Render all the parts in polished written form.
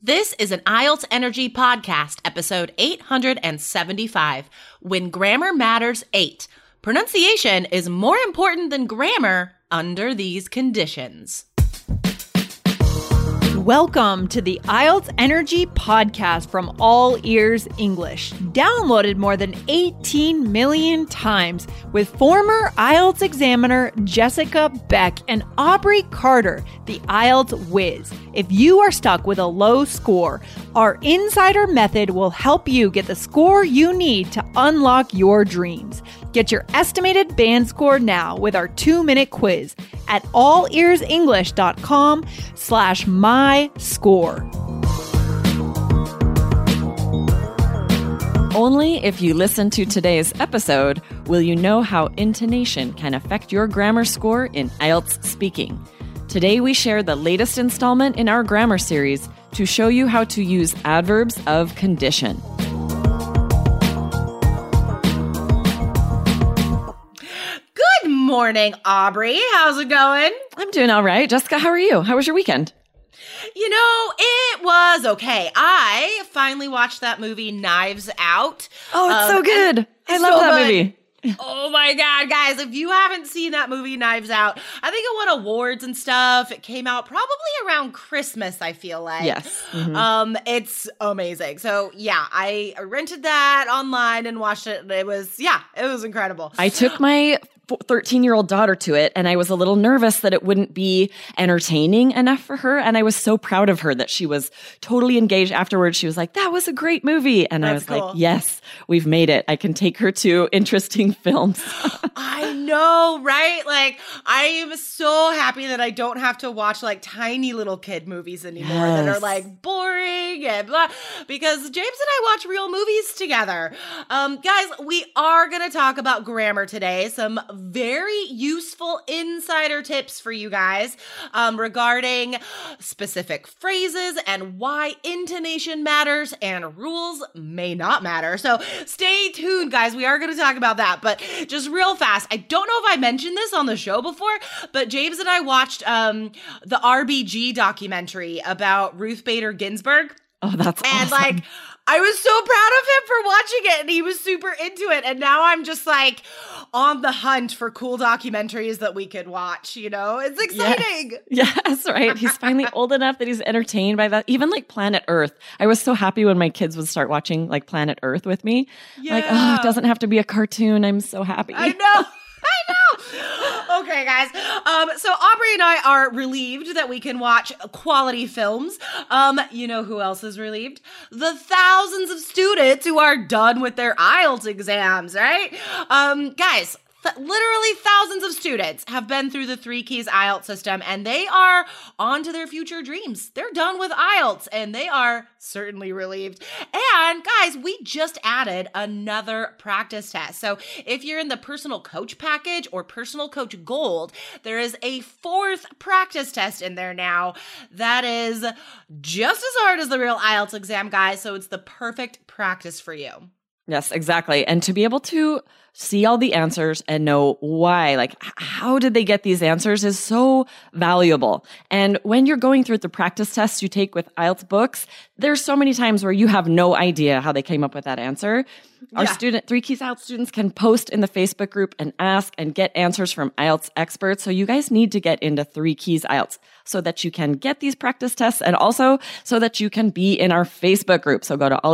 This is an IELTS Energy Podcast, episode 875, When Grammar Matters 8. Pronunciation is more important than grammar under these conditions. Welcome to the IELTS Energy Podcast from All Ears English, downloaded more than 18 million times with former IELTS examiner Jessica Beck and Aubrey Carter, the IELTS whiz. If you are stuck with a low score, our insider method will help you get the score you need to unlock your dreams. Get your estimated band score now with our 2-minute quiz at allearsenglish.com/myscore. Only if you listen to today's episode will you know how intonation can affect your grammar score in IELTS speaking. Today we share the latest installment in our grammar series to show you how to use adverbs of condition. Good morning, Aubrey. How's it going? I'm doing all right. Jessica, how are you? How was your weekend? You know, it was okay. I finally watched that movie Knives Out. Oh, it's so good. I love that movie. Oh my God, guys, if you haven't seen that movie Knives Out, I think it won awards and stuff. It came out probably around Christmas, I feel like. Yes. Mm-hmm. It's amazing. So yeah, I rented that online and watched it. And it was incredible. I took my 13-year-old daughter to it, and I was a little nervous that it wouldn't be entertaining enough for her. And I was so proud of her that she was totally engaged afterwards. She was like, that was a great movie. And I was cool. like, yes, we've made it. I can take her to interesting films. I know, right? Like, I am so happy that I don't have to watch like tiny little kid movies anymore that are like boring and blah, because James and I watch real movies together. Guys, we are going to talk about grammar today. Some very useful insider tips for you guys regarding specific phrases and why intonation matters and rules may not matter. So stay tuned, guys. We are going to talk about that, but just real fast. I don't know if I mentioned this on the show before, but James and I watched the RBG documentary about Ruth Bader Ginsburg. Oh, that's and awesome. like, I was so proud of him for watching it, and he was super into it. And now I'm just like on the hunt for cool documentaries that we could watch, you know? It's exciting. Yes, right. He's finally old enough that he's entertained by that. Even like Planet Earth. I was so happy when my kids would start watching like Planet Earth with me. Yeah. Like, oh, it doesn't have to be a cartoon. I'm so happy. I know. Okay, guys. So Aubrey and I are relieved that we can watch quality films. You know who else is relieved? The thousands of students who are done with their IELTS exams, right? Guys, literally thousands of students have been through the 3 Keys IELTS system, and they are on to their future dreams. They're done with IELTS, and they are certainly relieved. And guys, we just added another practice test. So if you're in the Personal Coach package or Personal Coach Gold, there is a 4th practice test in there now that is just as hard as the real IELTS exam, guys. So it's the perfect practice for you. Yes, exactly. And to be able to see all the answers and know why, like how did they get these answers is so valuable. And when you're going through the practice tests you take with IELTS books, there's so many times where you have no idea how they came up with that answer. Our 3 Keys IELTS students can post in the Facebook group and ask and get answers from IELTS experts. So you guys need to get into 3 Keys IELTS so that you can get these practice tests and also so that you can be in our Facebook group. So go to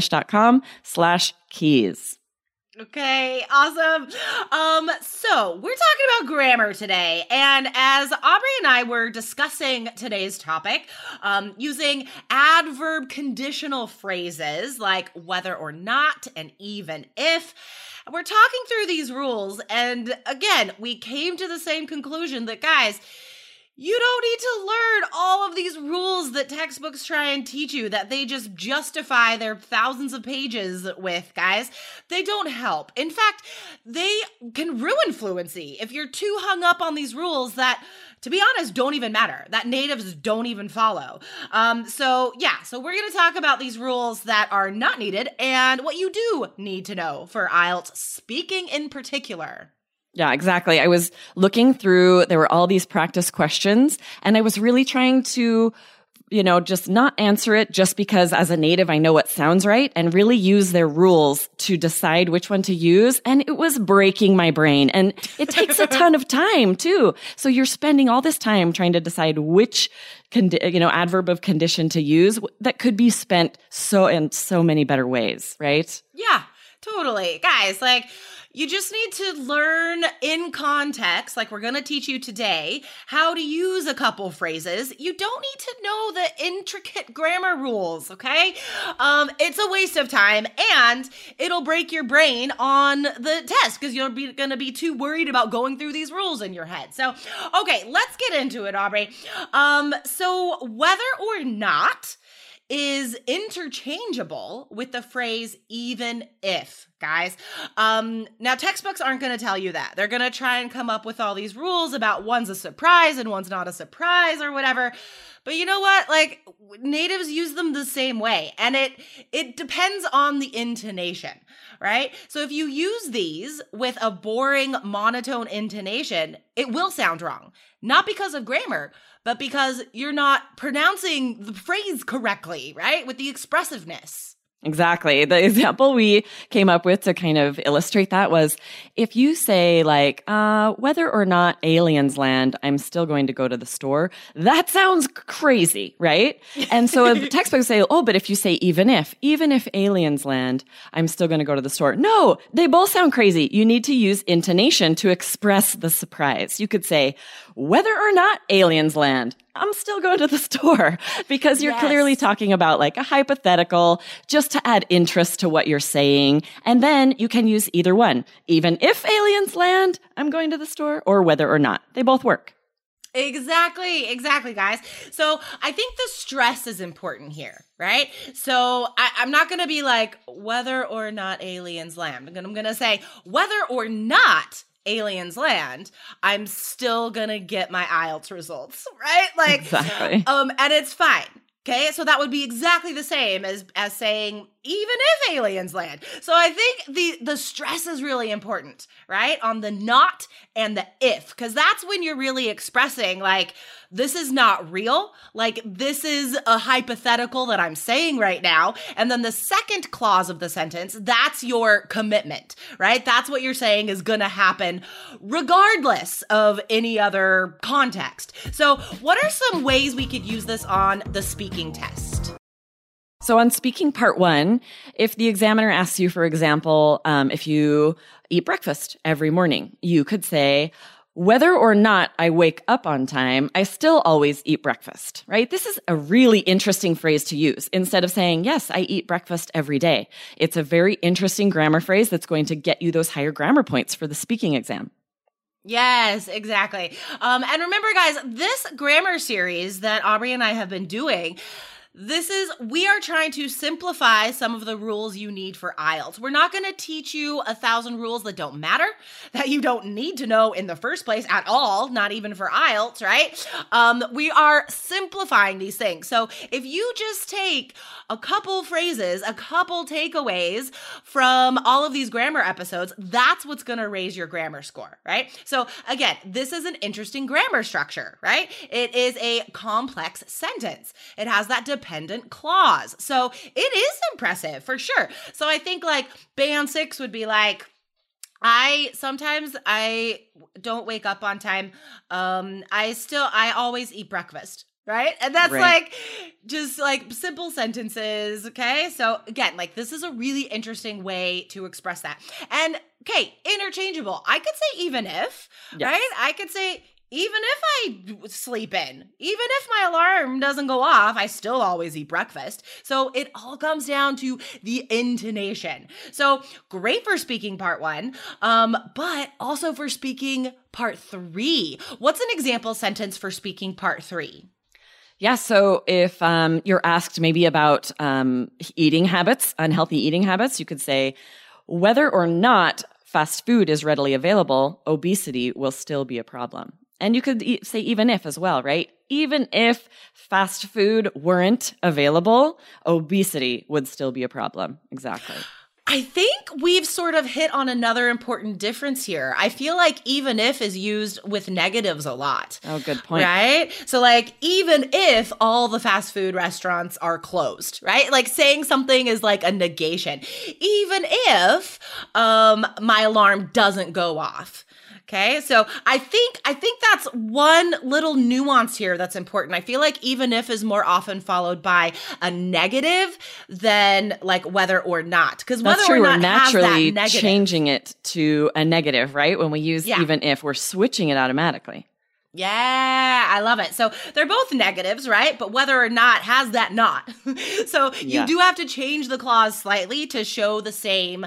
allearsenglish.com/keys. Okay, awesome. So we're talking about grammar today. And as Aubrey and I were discussing today's topic, using adverb conditional phrases like whether or not and even if, we're talking through these rules. And again, we came to the same conclusion that, guys, you don't need to learn all of these rules that textbooks try and teach you, that they just justify their thousands of pages with, guys. They don't help. In fact, they can ruin fluency if you're too hung up on these rules that, to be honest, don't even matter, that natives don't even follow. So we're going to talk about these rules that are not needed and what you do need to know for IELTS speaking in particular. Yeah, exactly. I was looking through, there were all these practice questions, and I was really trying to just not answer it just because as a native, I know what sounds right and really use their rules to decide which one to use. And it was breaking my brain. And it takes a ton of time too. So you're spending all this time trying to decide which adverb of condition to use that could be spent in so many better ways, right? Yeah, totally. Guys, you just need to learn in context, like we're going to teach you today, how to use a couple phrases. You don't need to know the intricate grammar rules, okay? It's a waste of time, and it'll break your brain on the test because you're going to be too worried about going through these rules in your head. So, okay, let's get into it, Aubrey. So whether or not is interchangeable with the phrase even if, guys. Now, textbooks aren't going to tell you that. They're going to try and come up with all these rules about one's a surprise and one's not a surprise or whatever. But you know what? Natives use them the same way. And it depends on the intonation, right? So if you use these with a boring monotone intonation, it will sound wrong. Not because of grammar, but because you're not pronouncing the phrase correctly, right? With the expressiveness. Exactly. The example we came up with to kind of illustrate that was if you say whether or not aliens land, I'm still going to go to the store. That sounds crazy, right? And so the textbooks say, but if you say even if aliens land, I'm still going to go to the store. No, they both sound crazy. You need to use intonation to express the surprise. You could say, whether or not aliens land, I'm still going to the store, because you're clearly talking about a hypothetical just to add interest to what you're saying. And then you can use either one. Even if aliens land, I'm going to the store, or whether or not. They both work. Exactly, guys. So I think the stress is important here, right? So I'm not going to be whether or not aliens land. I'm going to say whether or not aliens land, I'm still gonna get my IELTS results, right? Exactly. And it's fine. Okay, so that would be exactly the same as saying even if aliens land. So I think the stress is really important, right? On the not and the if, because that's when you're really expressing this is not real. This is a hypothetical that I'm saying right now. And then the second clause of the sentence, that's your commitment, right? That's what you're saying is going to happen regardless of any other context. So what are some ways we could use this on the speaking test? So on speaking part 1, if the examiner asks you, for example, if you eat breakfast every morning, you could say, whether or not I wake up on time, I still always eat breakfast, right? This is a really interesting phrase to use instead of saying, yes, I eat breakfast every day. It's a very interesting grammar phrase that's going to get you those higher grammar points for the speaking exam. Yes, exactly. And remember, guys, this grammar series that Aubrey and I have been doing, we are trying to simplify some of the rules you need for IELTS. We're not going to teach you 1,000 rules that don't matter, that you don't need to know in the first place at all, not even for IELTS, right? We are simplifying these things. So if you just take a couple phrases, a couple takeaways from all of these grammar episodes, that's what's going to raise your grammar score, right? So again, this is an interesting grammar structure, right? It is a complex sentence. It has that dependent clause. So it is impressive for sure. So I think band 6 would be sometimes I don't wake up on time. I always eat breakfast. Right? And that's right. Just simple sentences. Okay. So again, this is a really interesting way to express that. And okay, interchangeable. I could say even if, right? I could say even if I sleep in, even if my alarm doesn't go off, I still always eat breakfast. So it all comes down to the intonation. So great for speaking part 1, but also for speaking part 3. What's an example sentence for speaking part 3? Yeah, so if you're asked maybe about eating habits, unhealthy eating habits, you could say, whether or not fast food is readily available, obesity will still be a problem. And you could say even if as well, right? Even if fast food weren't available, obesity would still be a problem. Exactly. I think we've sort of hit on another important difference here. I feel like even if is used with negatives a lot. Oh, good point. Right? So like, even if all the fast food restaurants are closed, right? Like saying something is like a negation. Even if my alarm doesn't go off. Okay, so I think that's one little nuance here that's important. I feel like even if is more often followed by a negative than like whether or not. Because whether that's true. or not We're naturally has that negative. changing it to a negative, right? When we use even if, we're switching it automatically. Yeah, I love it. So they're both negatives, right? But whether or not has that not. So you do have to change the clause slightly to show the same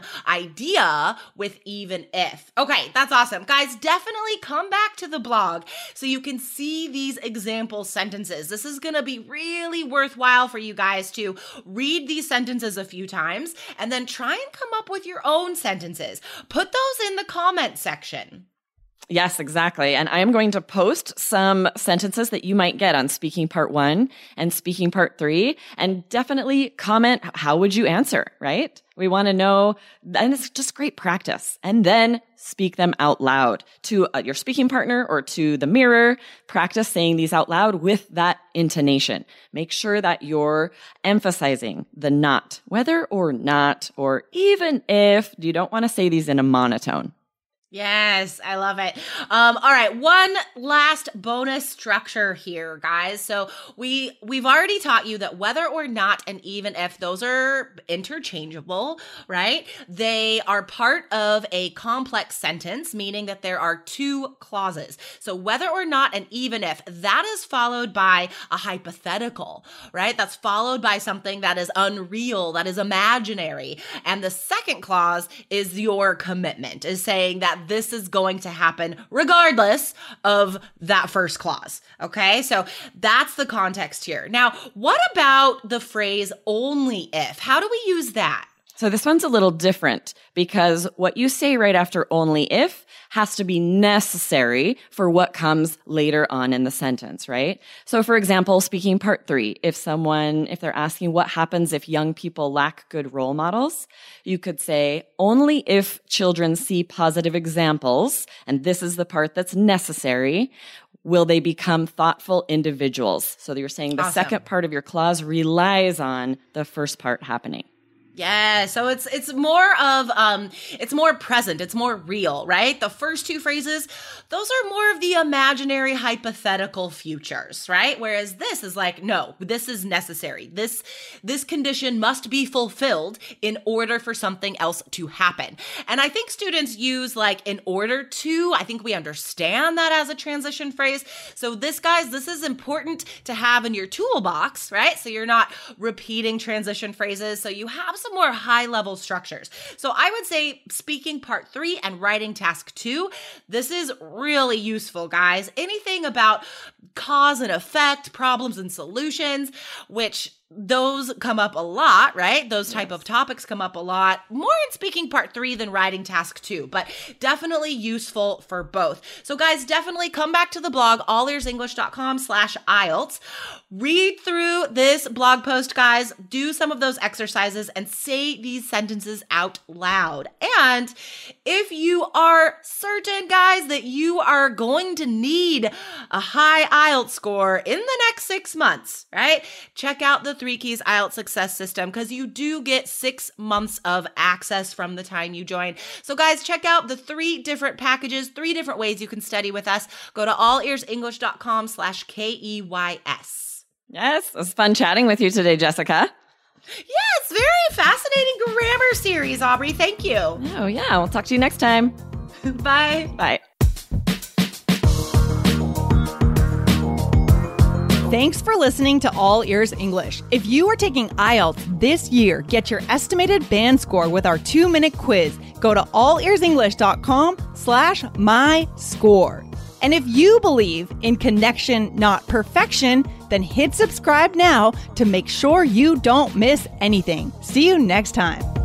idea with even if. Okay, that's awesome. Guys, definitely come back to the blog so you can see these example sentences. This is going to be really worthwhile for you guys to read these sentences a few times and then try and come up with your own sentences. Put those in the comment section. Yes, exactly. And I am going to post some sentences that you might get on Speaking Part 1 and Speaking Part 3, and definitely comment, how would you answer, right? We want to know, and it's just great practice. And then speak them out loud to your speaking partner or to the mirror. Practice saying these out loud with that intonation. Make sure that you're emphasizing the not, whether or not, or even if. You don't want to say these in a monotone. Yes, I love it. All right, one last bonus structure here, guys. So we've already taught you that whether or not and even if, those are interchangeable, right? They are part of a complex sentence, meaning that there are two clauses. So whether or not and even if, that is followed by a hypothetical, right? That's followed by something that is unreal, that is imaginary. And the second clause is your commitment, is saying that this is going to happen regardless of that first clause. Okay, so that's the context here. Now, what about the phrase only if? How do we use that? So this one's a little different because what you say right after only if has to be necessary for what comes later on in the sentence, right? So for example, Speaking Part 3, if they're asking what happens if young people lack good role models, you could say only if children see positive examples, and this is the part that's necessary, will they become thoughtful individuals. So you're saying the second part of your clause relies on the first part happening. Yeah, so it's more of it's more present, it's more real, right? The first two phrases, those are more of the imaginary hypothetical futures, right? Whereas this is like, no, this is necessary. This condition must be fulfilled in order for something else to happen. And I think students use like in order to, I think we understand that as a transition phrase. So this is important to have in your toolbox, right? So you're not repeating transition phrases. So you have some more high-level structures. So I would say Speaking Part 3 and Writing Task 2, this is really useful, guys. Anything about cause and effect, problems and solutions, which those come up a lot, right? Those type of topics come up a lot, more in Speaking Part 3 than Writing Task 2, but definitely useful for both. So guys, definitely come back to the blog, allearsenglish.com/IELTS. Read through this blog post, guys. Do some of those exercises and say these sentences out loud. And if you are certain, guys, that you are going to need a high IELTS score in the next 6 months, right? Check out the 3 Keys IELTS Success System because you do get 6 months of access from the time you join. So guys, check out the 3 different packages, 3 different ways you can study with us. Go to allearsenglish.com/KEYS. Yes, it was fun chatting with you today, Jessica. Yes, very fascinating grammar series, Aubrey. Thank you. Oh, yeah. We'll talk to you next time. Bye. Bye. Thanks for listening to All Ears English. If you are taking IELTS this year, get your estimated band score with our 2-minute quiz. Go to allearsenglish.com/myscore. And if you believe in connection, not perfection, then hit subscribe now to make sure you don't miss anything. See you next time.